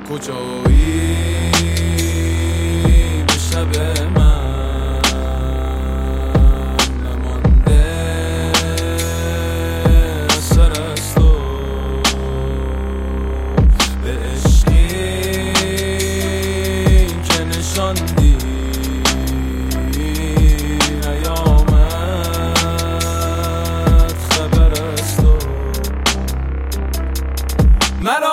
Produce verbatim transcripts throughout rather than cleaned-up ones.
کجایی به شب من نمانده اثر از تو به عشقی که نشاندی نیامد خبر از تو مرا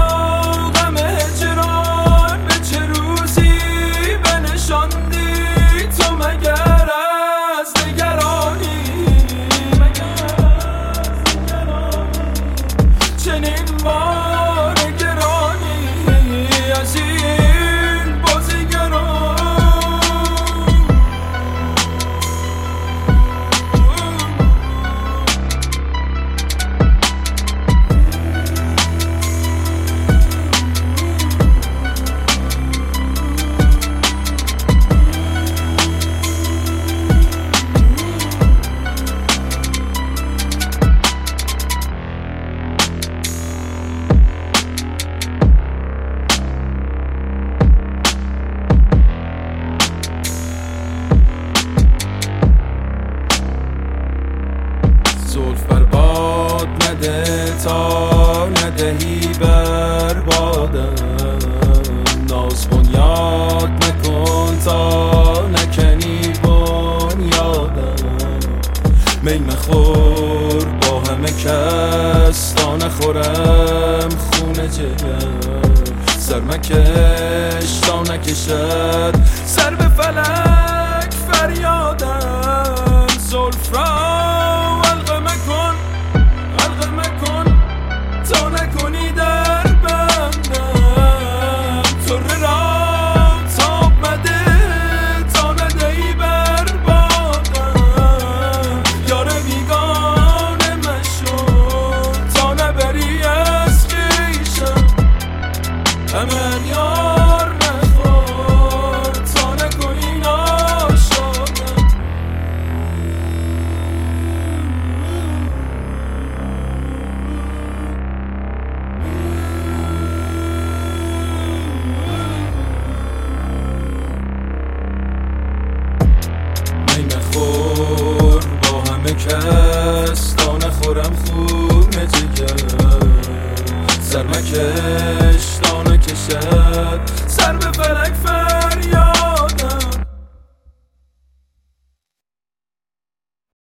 زلف بر باد نده تا ندهی بر بادم ناز بنیاد نکن تا نکنی بنیادم می مخور با همه کس تا نخورم خون جگر سر مکن